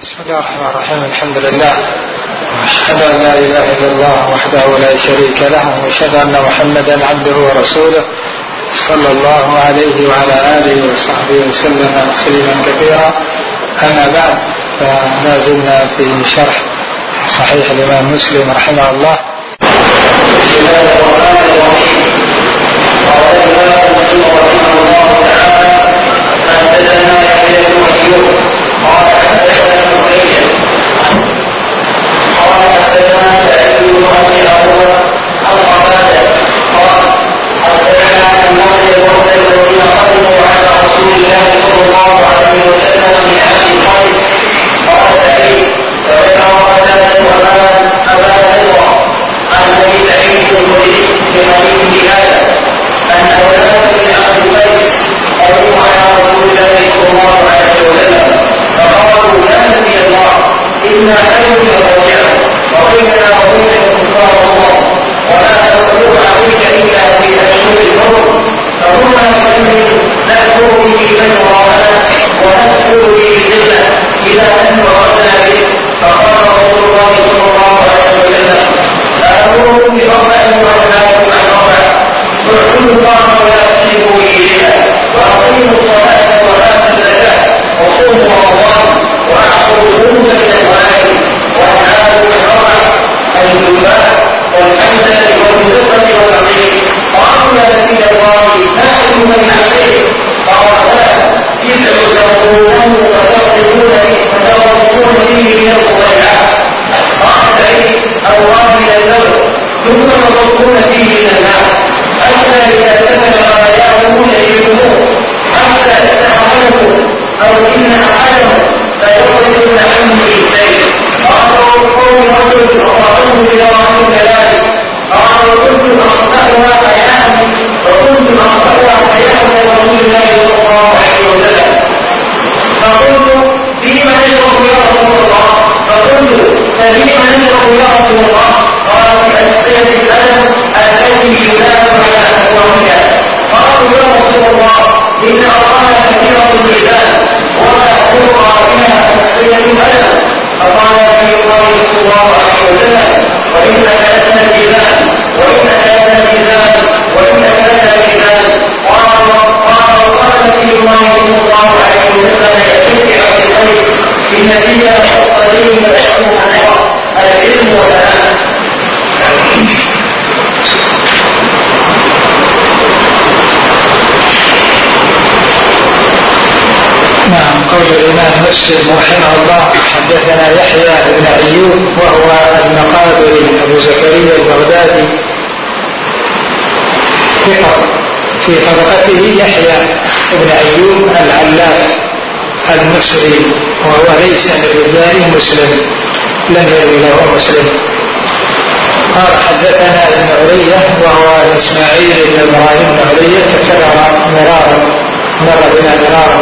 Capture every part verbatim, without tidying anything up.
بسم الله الرحمن الرحيم. الحمد لله وأشهد أن لا إله إلا الله وحده لا شريك له وأشهد أن محمدا عبده ورسوله صلى الله عليه وعلى آله وصحبه وسلم تسليما كثيرا. أما بعد، فلا زلنا في شرح صحيح الإمام مسلم رحمه الله. بسم الله الرحمن الرحيم. قال الإمام مسلم رحمه الله تعالى: حدثنا يحيى بن أيوب قال حدثنا زهير قال حدثنا سعيد بن أبي عروبة عن قتادة قال حدثنا عن الناس الوفد الذين قدموا على رسول الله صلى الله عليه وسلم من أهل قيس. قال سعيد: فذكر قتادة وأبا هريرة عن أبي سعيد الخدري بحديث هذا أن أناس من أهل قيس قدموا على رسول الله صلى الله عليه وسلم فقالوا: يا نبي الله، إنا نجد رجعه وبيننا وبينكم كفار الله ولا نقدر عليك إلا في أشهر الحرم، فهما كلمة نأكل به من وراءنا ونأكل به الجنة إلى أن وردنا به. فقال رسول الله صلى الله عليه وسلم: أأمركم بأربع وأنهاكم عن أربع، اعبدوا الله ولا تشركوا به شيئا، وأقيموا الصلاة وآتوا الزكاة وصوموا رمضان وأعطوا الخمس من أموالهم، وأنهاكم عن أربع: الجباء والحنزة والمزقة والعقيق. قالوا: يا نبي الله، نحن من عقيق. قال: لا، إذ تقولون وتقولون وتقولون به من الضيعات. قال سعيد: أو قابل الذنب ثم تصدقون فيه من النار حتى إذا سكن غاياهم يجدون حتى يتحملكم أو إن أحدهم فيخرجون عنه السيف. قالوا: قوم رجل أصابته بضرر كذلك. قالوا: كنت أخطأها حياة وكنت أخطأها حياة رسول الله صلى الله عليه وسلم. فقلت: فيما نشرب يا رسول الله؟ فقلت: فيما نشرب يا رسول الله؟ قال: في أسئلة الألم التي ينام على أكوانها. قالوا: يا رسول الله، إن أرقانا كثيرة الميزان وما تلقى بها أسئلة الألم. فقال نبي الله صلى الله عليه وسلم: وإنك لن الميزان وإنك لن الميزان وإنك لن الميزان. قال وقال نبي الله صلى الله عليه وسلم يأتيك عبد القيس: إن فيها خصلين يشربها الله، العلم والأمان. نعم. قول الإمام مسلم رحمه الله: حدثنا يحيى بن أيوب وهو المقابري أبو زكريا البغدادي ثقة. في طبقته يحيى بن أيوب العلاف المصري، وهو ليس من رجال مسلم، لم يروي له مسلم. قال حدثنا ابن علية وهو إسماعيل بن إبراهيم بن علية، تكرر مرارا مر بنا مرارا.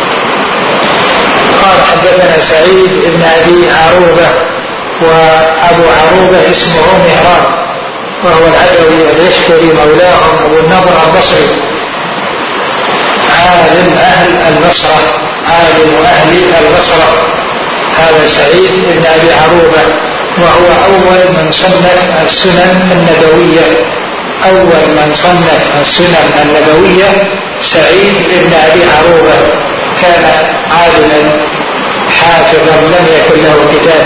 قال حدثنا سعيد بن أبي عروبة، وأبو عروبة اسمه مهران، وهو العدوي اليشكري مولاهم أبو النضر البصري، عالم أهل البصرة عالم أهل البصرة هذا سعيد بن أبي عروبة، وهو أول من صنف السنن النبوية أول من صنف السنن النبوية سعيد بن أبي عروبة. كان عالما حافظا لم يكن له كتاب.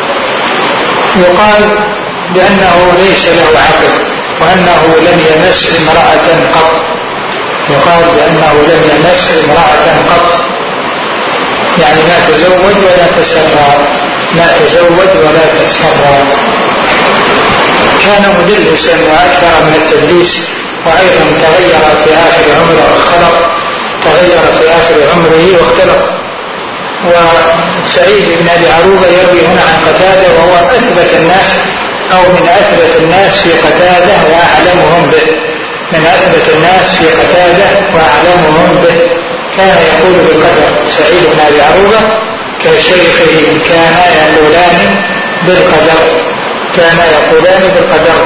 يقال بأنه ليس له عقل، وأنه لم يمس امرأة قط. يقال بأنه لم يمس امرأة قط، يعني ما تزوج ولا تسرى ما تزوج ولا تسرى. كان مدلسا وأكثر من التدليس، وأيضا تغير في آخر عمره واختلط تغير في آخر عمره واختلط. وسعيد بن أبي عروبة يروي هنا عن قتادة، وهو أثبت الناس أو من أثبت الناس في قتادة وأعلمهم به من أثبت الناس في قتادة وأعلمهم به. كان يقول بالقدر سعيد بن أبي عروبة كشيخه، كان يقولان بالقدر كان يقولان بالقدر.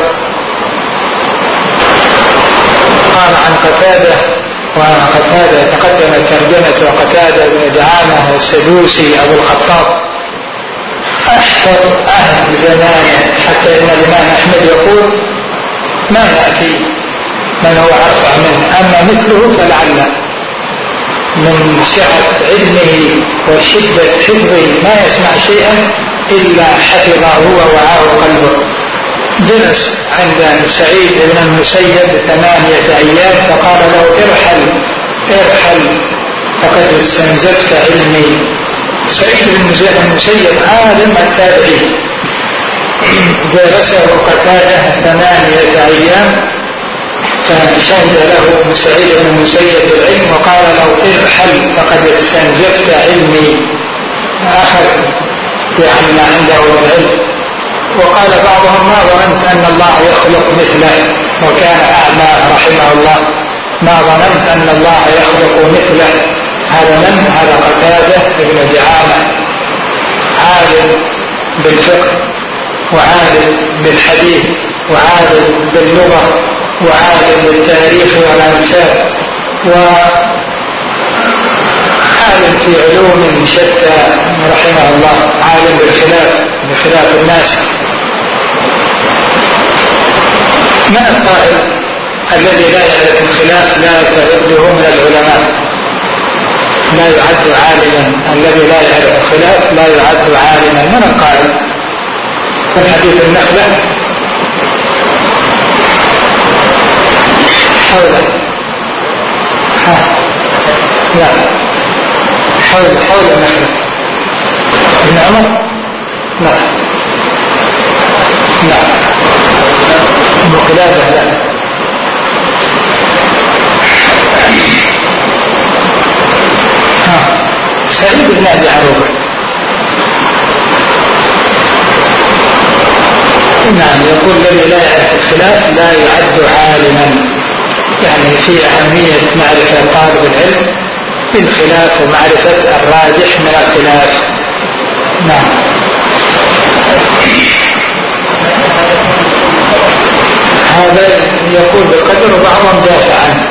قال عن قتادة وقتادة تقدمت ترجمة قتادة بن دعامة السدوسي أبو الخطاب يحفظ أهل زمانه، حتى إن الإمام أحمد يقول ما يأتي من هو أرفع منه، أما مثله فلعل من سعة علمه وشدة حفظه ما يسمع شيئا إلا حفظه ووعاه قلبه. جلس عند سعيد بن المسيب ثمانية أيام فقال له ارحل ارحل فقد استنزفت علمي. سعيد بن المسيب عالم التابعين، جلسه قتاده ثمانية أيام فشهد له سعيد بن المسيب بالعلم وقال له ارحل فقد استنزفت علمي، أخذ يعني ما عنده من علم. وقال بعضهم ما ظننت أن الله يخلق مثله، وكان أعمى رحمه الله، ما ظننت أن الله يخلق مثله. هذا من؟ هذا قتادة بن دعامة، عالم بالفقه وعالم بالحديث وعالم باللغة وعالم بالتاريخ والأنساب وعالم في علوم شتى رحمه الله، عالم بالخلاف بخلاف الناس. من القائل الذي لا يعرف الخلاف لا تعده من العلماء، لا يعد عالما؟ الذي لا يعرف الخلاف لا يعد عالما. من القائل؟ من حديث النخلة حول ها لا حول حول النخلة ابن عمر لا لا ابن قلابة لا ها سعيد بن أبي عروبة. نعم، يقول الذي لا يعرف الخلاف لا يعد عالما، يعني في أهمية معرفة طالب العلم بالخلاف ومعرفة الراجح من الخلاف. نعم. هذا يقول بالقدر وبعضهم دافع عنه،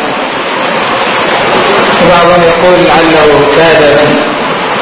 وبعضهم يقول لعله تاب من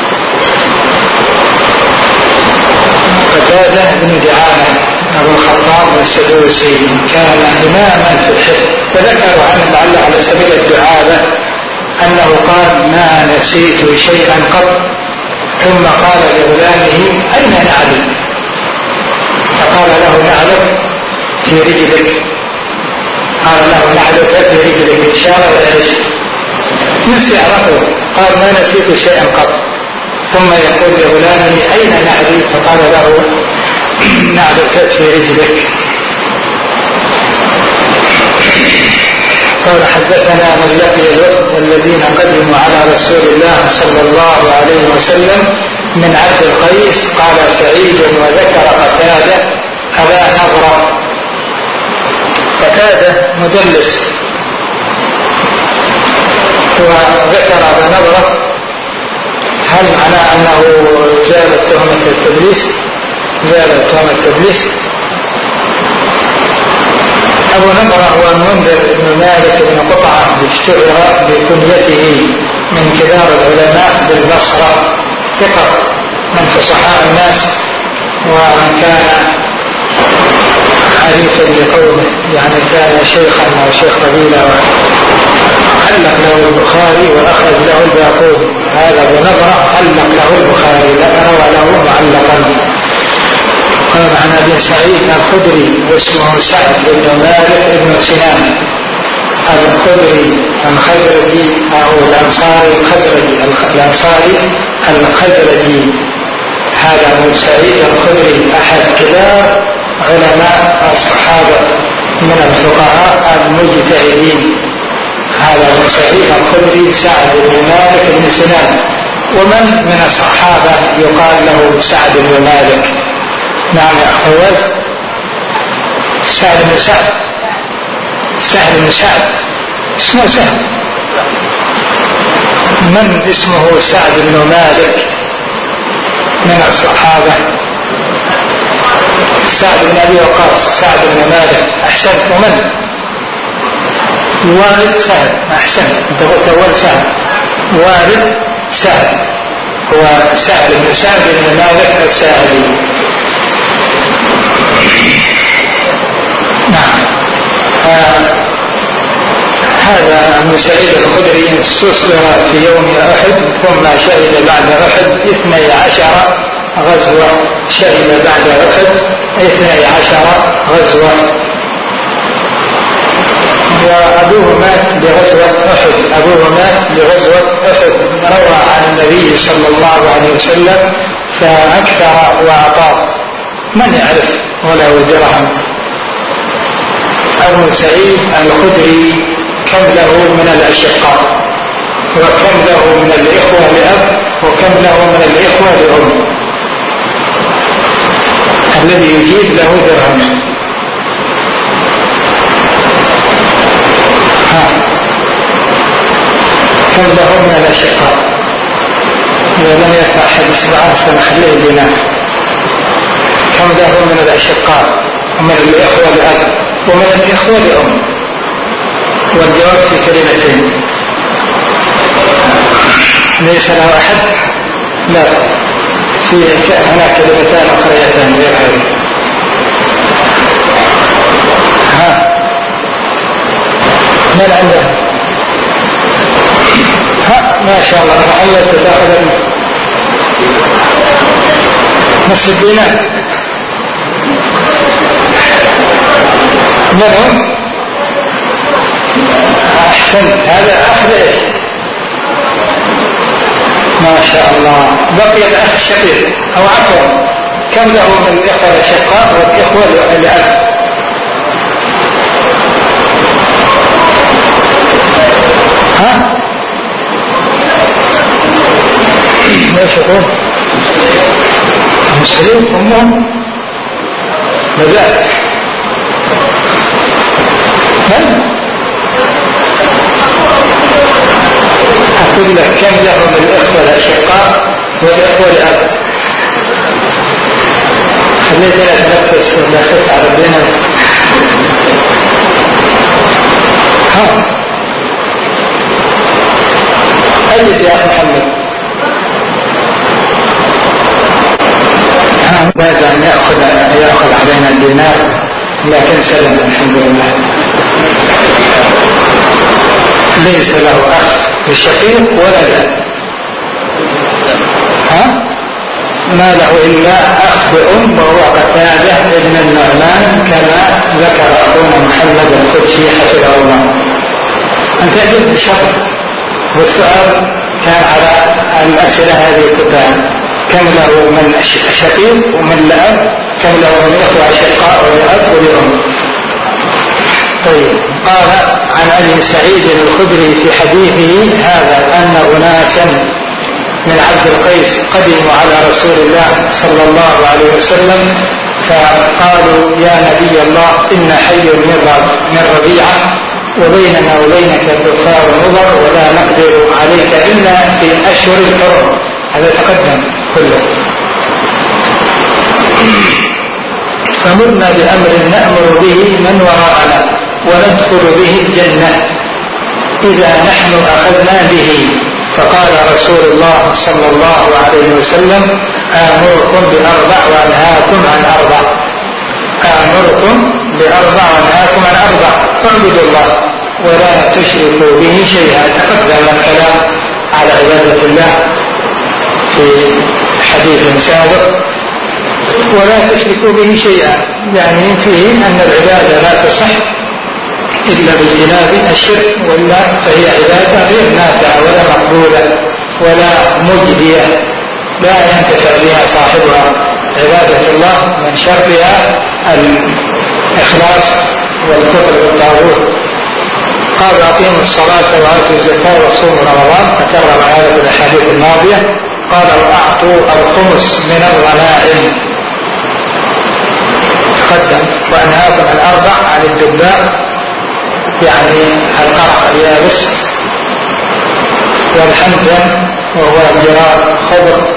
قتادة بن دعامة أبو الخطاب السدوسي، كان إماما في الحفظ. وذكروا عنه لعل على سبيل الدعابة أنه قال ما نسيت شيئا قط، ثم قال لغلامه أين نعلم؟ فقال له نعلك في رجلك، قال له نعلك في رجلك إشارة إلى إيش؟ نسي عرفه، قال ما نسيت شيئا قط. ثم يقول لغلامه أين نعلي؟ فقال له نعلك في رجلك. قال حدثنا من لقي الوفد الذين قدموا على رسول الله صلى الله عليه وسلم من عبد القيس. قال سعيد وذكر قتادة أبا نضرة. قتادة مدلس، وذكر أبا نضرة. هل معناه أنه زالت تهمة التدليس؟ زالت تهمة التدليس. أبو نضرة هو المنذر بن مالك بن قطعة، اشتهر بكنيته، من كبار العلماء بالبصرة، ثقة من فصحاء الناس، ومن كان حريفا لقومه، يعني كان شيخا أو شيخ قبيلة، علق له البخاري وأخرج له الباقون. هذا أبو نضرة علق له البخاري، روى له معلقا. قال عن أبي سعيد الخدري واسمه سعد بن مالك بن سنان الخدري الخزرجي أو الأنصاري الخزرجي الأنصاري الخزرجي. هذا أبو سعيد الخدري أحد كبار علماء الصحابة من الفقهاء المجتهدين. هذا أبو سعيد الخدري سعد بن مالك بن سنان. ومن من الصحابة يقال له سعد بن مالك؟ نعم يا أخوات، سعد بن سعد سعد بن سعد اسمه سعد. من اسمه سعد بن مالك من الصحابة؟ سعد بن أبي وقاص. سعد بن مالك أحسنت. ومن؟ والد سعد. أحسنت، أنت قلت أول سعد. والد سعد هو سعد بن سعد بن مالك الساعدي. نعم. آه هذا أبو سعيد الخدري استصغر في يوم أحد ثم شهد بعد أحد اثني عشر غزوة، شهد بعد أحد اثني عشر غزوة، وأبوه مات لغزوة أحد، أبوه مات لغزوة أحد، روى عن النبي صلى الله عليه وسلم فأكثر وأعطاه، من يعرف ولا درهم. أبو سعيد الخدري كم له من الأشقاء، وكم له من الإخوة لأب، وكم له من الإخوة لأم، الذي يجيب له درهم. ها كم له من الأشقاء؟ إذا لم يدفع أحد إصبعه سنخليه لنا. كم له من الأشقاء ومن الإخوة لأب ومن الإخوة لأم؟ والجواب في كلمتين، ليس له أحد؟ لا، في هناك كلمتان أخريتان غير هذه. ها من عنده؟ ها ما شاء الله، محمد ستأخذ نصف الدينار. من هم؟ أحسن، هذا أخ إيش؟ ما شاء الله. بقي الأخ الشقيق أو عفوا، كم له من الإخوة الأشقاء والإخوة الأب؟ ها؟ ليش يقول؟ مسلم أمهم بدأت من؟ أقول لك كم له من الإخوة الأشقاء والإخوة الأب؟ خليتنا نتنفس ولا خفت على ربنا. ها أجد يا محمد. ها بعد أن يأخذ يأخذ علينا الدينار، لكن سلم الحمد لله. ليس له أخ شقيق ولا لا. ها ما له إلا أخ بأم وهو قتادة ابن النعمان كما ذكر أخونا محمد القدسي حفظه الله. أنت أجبت بشرط، والسؤال كان على الأسئلة هذه كلها. كم له من شقيق ومن لأب، كم له من إخوة أشقاء ولأب ولأم. طيب، قال عن أبي سعيد الخدري في حديثه هذا أن أناسا من عبد القيس قدموا على رسول الله صلى الله عليه وسلم فقالوا يا نبي الله إن حي من ربيعة وبيننا وبينك كفار نظر ولا نقدر عليك إلا في أشهر الحرم. هذا تقدم كله. فمرنا بأمر نأمر به من وراءنا وندخل به الجنة إذا نحن أخذنا به. فقال رسول الله صلى الله عليه وسلم آمركم بأربع وأنهاكم عن أربع، آمركم بأربع وأنهاكم عن أربع، اعبدوا الله ولا تشركوا به شيئا. تقدم الكلام على عبادة الله في حديث سابق. ولا تشركوا به شيئا يعني فيه أن العبادة لا تصح إلا باجتناب الشرك، ولا فهي عبادة غير نافعة ولا مقبولة ولا مجدية، لا ينتفع بها صاحبها. عبادة الله من شرطها الإخلاص والكفر بالطاغوت. قال أقيموا الصلاة وآتوا الزكاة وصوموا رمضان، تكرر هذا في الأحاديث الماضية. قال وأعطوا الخمس من الغنائم، تقدم. وأنهاكم عن أربع عن الدباء يعني القرع اليابس، والحنتم وهو الجرار خضر،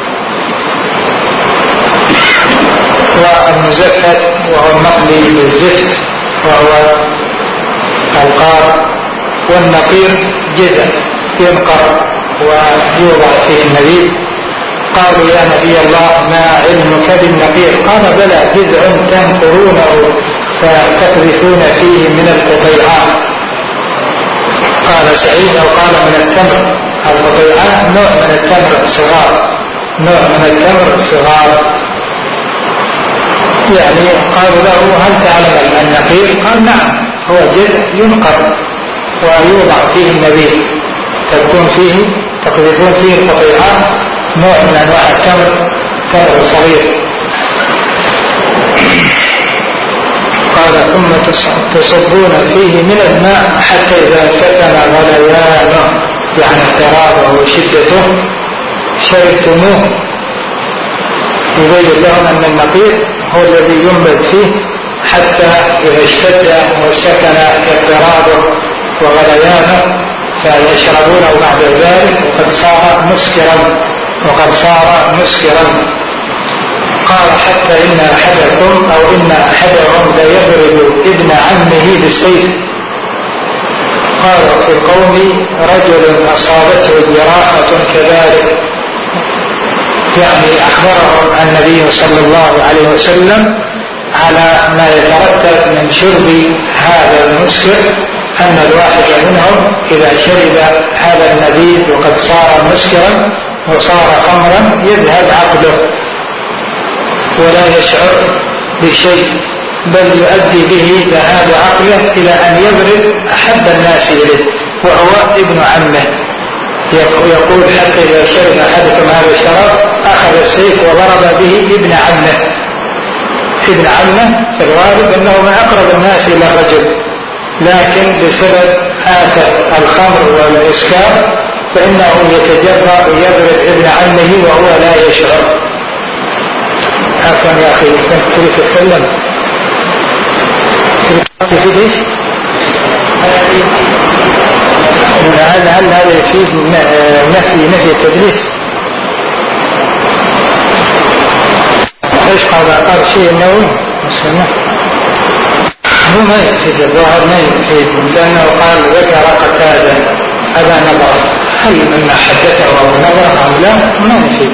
والمزفت وهو المقلي بالزفت وهو القار، والنقير جذع ينقر ويوضع فيه النبيذ. قالوا يا نبي الله ما علمك بالنقير؟ قال بلى، جذع تنقرونه فتقذفون فيه من القطيعان. قال سعيد أو قال من التمر. القطيعان نوع من التمر الصغار، نوع من التمر الصغار. يعني قالوا له هل تعلم النقير؟ قال نعم، هو جذع ينقر ويوضع فيه النبيذ، تكون فيه تقذفون فيه القطيعان، نوع من أنواع التمر، تمر صغير. قال ثم تصبون فيه من الماء حتى إذا سكن غليانه، يعني اضطرابه وشدته، شربتموه. يبين لهم أن النقير هو الذي ينبت فيه حتى إذا اشتد وسكن اضطرابه وغليانه فيشربونه بعد ذلك وقد صار مسكرا وقد صار مسكرا. قال حتى إن أحدكم أو إن أحدهم ليضرب ابن عمه بالسيف. قال في القوم رجل أصابته جراحة كذلك، يعني أخبرهم النبي صلى الله عليه وسلم على ما يترتب من شرب هذا المسكر، أن الواحد منهم إذا شرب هذا النبيذ وقد صار مسكرا وصار خمرا يذهب عقله ولا يشعر بشيء، بل يؤدي به ذهاب عقله إلى أن يضرب أحب الناس إليه وهو ابن عمه. يقول حتى إذا شرب أحدكم هذا الشراب أخذ السيف وضرب به ابن عمه. ابن عمه في الغالب أنه من أقرب الناس إلى الرجل، لكن بسبب آفة الخمر والإسكار فإنه يتجرأ ويضرب ابن عمه وهو لا يشعر. عفوا يا أخي، كنت تريد تتكلم؟ تريد ايش؟ هل هل هذا يفيد نفي نفي التدريس؟ ايش قال؟ قال شيء نووي هو ما يفيد، الظاهر ما يفيد، لأنه قال ذكر قتادة أبا نضرة، هل مما حدثه أبو نضرة أم لا؟ ما يفيد.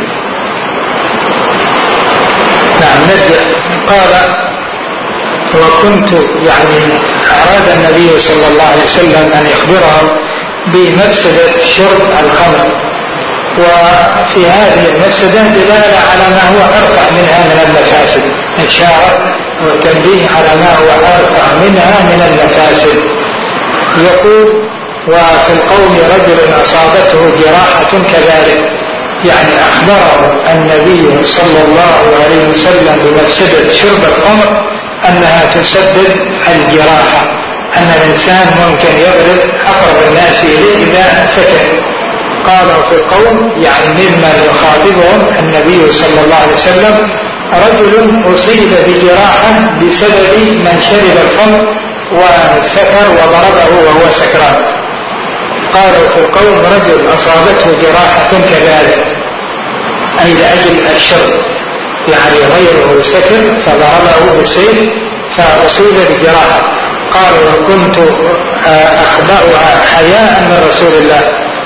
نعم نرجع. قال وكنت يعني أراد النبي صلى الله عليه وسلم أن يخبرهم بمفسدة شرب الخمر، وفي هذه المفسدة دلالة على ما هو أرفع منها من المفاسد، إشارة وتنبيه على ما هو أرفع منها من المفاسد. يقول وفي القوم رجل أصابته جراحة كذلك، يعني أخبره النبي صلى الله عليه وسلم بمفسدة شرب الخمر أنها تسبب الجراحة، أن الإنسان ممكن يضرب أقرب الناس إليه إذا سكت. قالوا في القوم يعني ممن يخاطبهم النبي صلى الله عليه وسلم رجل أصيب بجراحة بسبب من شرب الخمر وسكر وضربه وهو سكران. قالوا في القوم رجل أصابته جراحة كذلك، أي لأجل الشرب، يعني غيره سكر فضربه بالسيف فأصيب بجراحة. قالوا وكنت أخبأها حياء من رسول الله،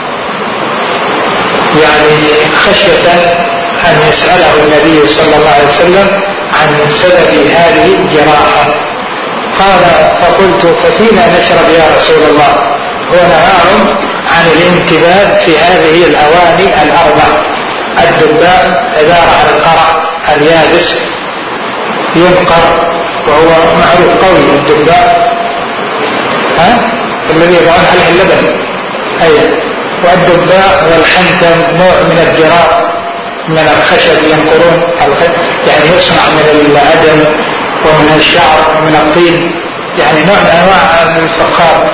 يعني خشية أن يسأله النبي صلى الله عليه وسلم عن سبب هذه الجراحة. قال فقلت ففيما نشرب يا رسول الله؟ هو نهاهم عن الانتباه في هذه الأواني الأربع. الدباء عبارة عن القرع اليابس ينقر وهو معروف قوي، الدباء ها الذي يضعون عليه اللبن، أي والدباء والحنتم نوع من الجراب من الخشب ينقرون، يعني يصنع من الأدم ومن الشعر ومن الطين، يعني نوع من أنواع الفخار.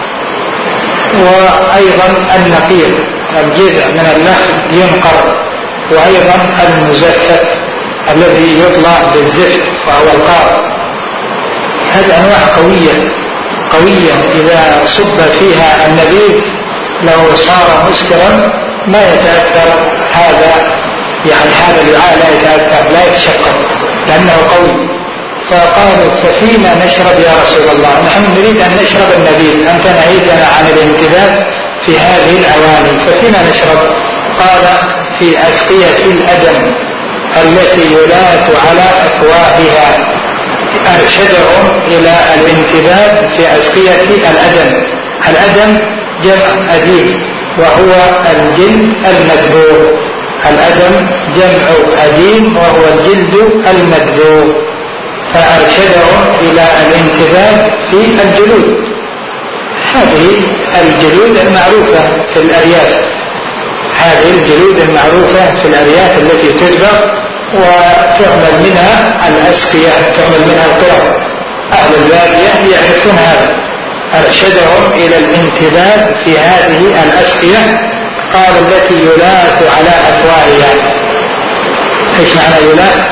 وأيضا النقير الجذع من النخل ينقر، وأيضا المزفت الذي يطلع بالزفت وهو القار. هذه أنواع قوية قوية إذا صب فيها النبيذ لو صار مسكرا ما يتأثر هذا، يعني هذا الوعاء لا يتأثر لا يتشقق لأنه قوي. فقالوا ففيما نشرب يا رسول الله؟ نحن نريد أن نشرب النبيذ، أنت نهيتنا عن الانتباه في هذه الأواني، ففيما نشرب؟ قال في أسقية الأدم التي يلات يلات على أفواهها. أرشدهم إلى الانتباه في أسقية الأدم. الأدم جمع أديم وهو الجلد المدبوغ. الأدم جمع أديم وهو الجلد المدبوغ. فأرشدهم إلى الانتباه في الجلود. هذه الجلود المعروفة في الأرياف، هذه الجلود المعروفة في الأرياف التي تدبغ وتعمل منها الأسقية، تعمل منها القرى. أهل البادية يعرفون هذا. أرشدهم إلى الانتباه في هذه الأسقية. قال التي يلات على أفواهها. إيش معنى يلات؟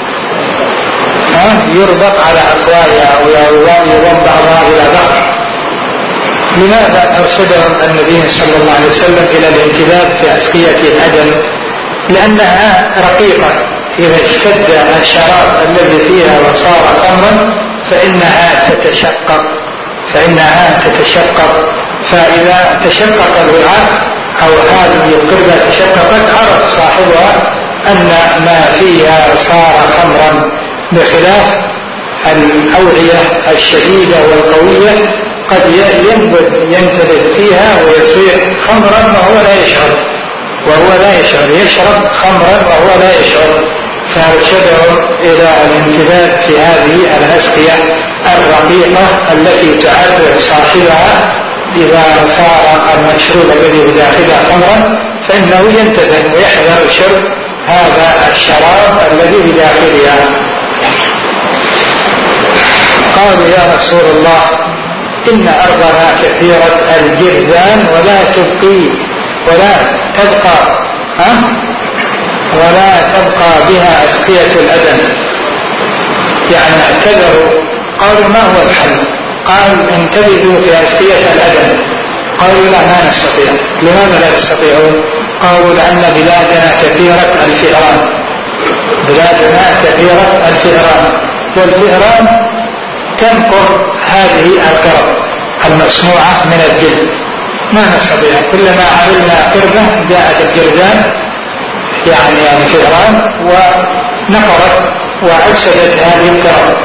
ها؟ يربط على أفواهها ويضم بعضها إلى بعض. لماذا أرشدهم النبي صلى الله عليه وسلم إلى الانتباه في أسقية الأدم؟ لأنها رقيقة. إذا اشتد الشراب الذي فيها وصار خمرا فإنها تتشقق فإنها تتشقق فإذا تشقق الوعاء أو هذه القربة تشققت عرف صاحبها أن ما فيها صار خمرا، بخلاف الأوعية الشديدة والقوية قد ينبت ينتبه فيها ويصير خمرا وهو لا يشعر وهو لا يشعر يشرب خمرا وهو لا يشعر. فأرشدهم إلى الانتباه في هذه الأسقية الرقيقة التي تعرف صاحبها إذا صار المشروب الذي بداخلها خمرا فإنه ينتبه ويحذر شرب هذا الشراب الذي بداخلها. قالوا يا رسول الله إن أرضنا كثيرة الجرذان ولا تبقي ولا تبقى ها ولا تبقى بها أسقية الأدم، يعني اعتذروا. قالوا ما هو الحل؟ قال انتبهوا في أسقية الأدم. قالوا لا ما نستطيع. لماذا لا تستطيعون؟ قالوا لأن بلادنا كثيرة الفئران بلادنا كثيرة الفئران والفئران تنقر هذه القرب المصنوعة من الجلد. ما نستطيع. كلما عملنا قربة جاءت الجرذان يعني يعني فئران ونقرت وأفسدت هذه القرب.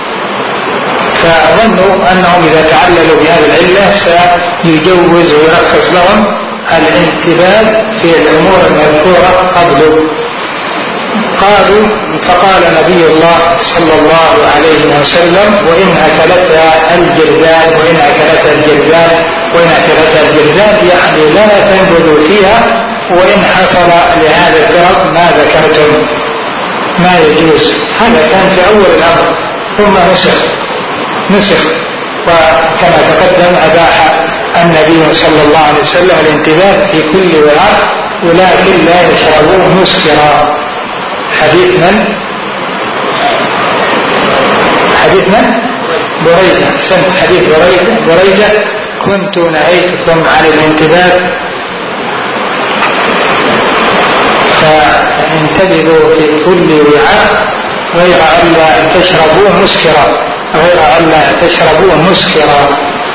فظنوا أنهم إذا تعللوا بهذه العلة سيجوز ويرخص لهم الانتباه في الأمور المذكورة قبله. قالوا فقال نبي الله صلى الله عليه وسلم وإن أكلتها الجرذان وإن أكلتها الجرذان وإن أكلتها الجرذان يعني لا تنبذوا فيها، وإن حصل لهذا القرب ما ذكرتم ما يجوز. هذا كان في أول الأمر ثم نسخ نسخ وكما تقدم أباح النبي صلى الله عليه وسلم الانتباه في كل وعاء ولكن لا يشربوه مسكرا. حديث من؟ حديث من؟ بريدة. سنة حديث بريدة. بريدة كنت نهيتكم عن الانتباه فانتبهوا في كل وعاء غير ألا تشربوه مسكرا غير ألا تشربوه مسكرا.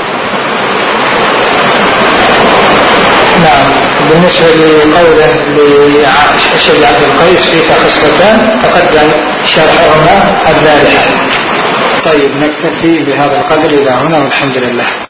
نعم. بالنسبة لقوله لشيخ عبد القيس فيك خصلتان تقدم شرحهما البارحة. طيب نكتفي بهذا القدر إلى هنا والحمد لله.